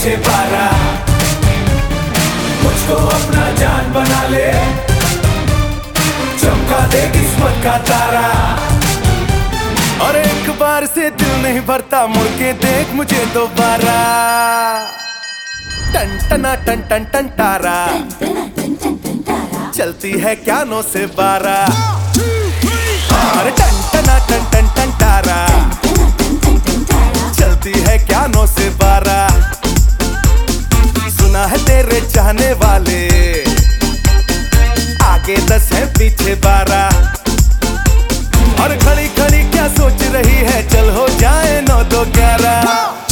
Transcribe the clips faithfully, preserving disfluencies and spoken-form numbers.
पीछे बारा, मुझको अपना जान बना ले, चमका दे किस्मत का तारा। और एक बार से दिल नहीं भरता, मुड़ के देख मुझे दोबारा। टन टना टन टन टन तारा, चलती है क्या नौ से बारह। अरे टन टना टन टन टन तारा, चलती है क्या नौ से बारह। सुना है तेरे चाहने वाले, आगे दस है पीछे बारह। और खड़ी खड़ी क्या सोच रही है, चल हो जाए नौ दो ग्यारह।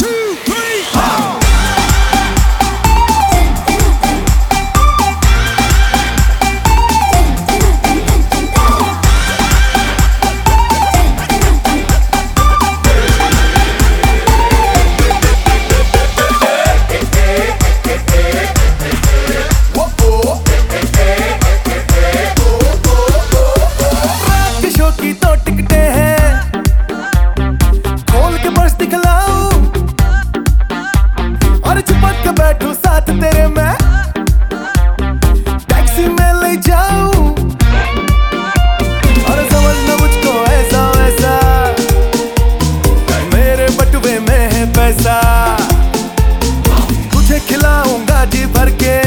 बैठूं साथ तेरे मैं, टैक्सी में ले जाऊं, और समझना मुझको ऐसा वैसा, मेरे बटुए में है पैसा। तुझे खिलाऊंगा जी भर के,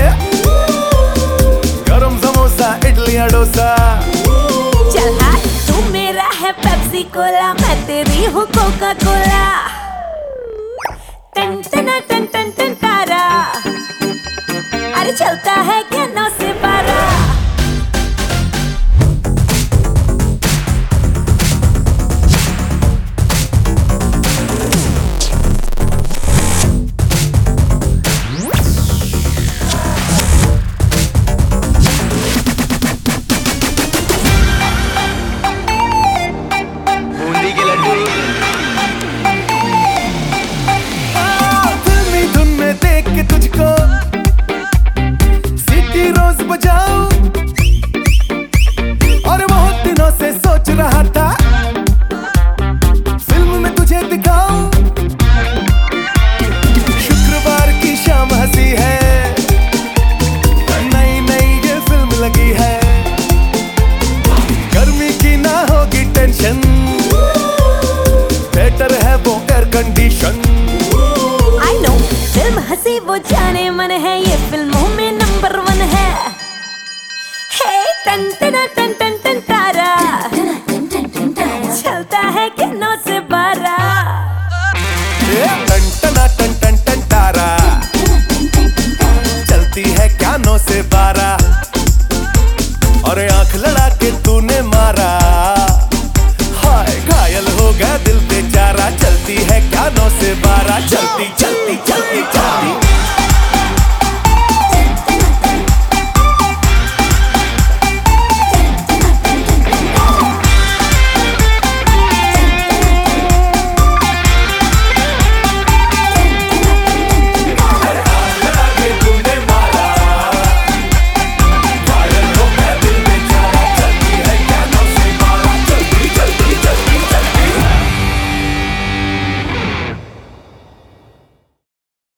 गरम समोसा इडली डोसा। चल हाँ, तू मेरा है पेप्सी कोला, मैं तेरी हूँ कोका कोला। टन टना टन टन टन तारा, अरे चलता है क्या नौ से बारह। बूंदी के लड्डू देख के तुझको सीटी रोज बजाऊं, और बहुत दिनों से सोच रहा था फिल्म में तुझे दिखाऊं। शुक्रवार की शाम हंसी है, नई नई ये फिल्म लगी है, गर्मी की ना होगी टेंशन, थिएटर है वो air condition. I know film हंसी वो जाने मन है, ये फिल्मों में नंबर वन है। हे टन टना टन टन टन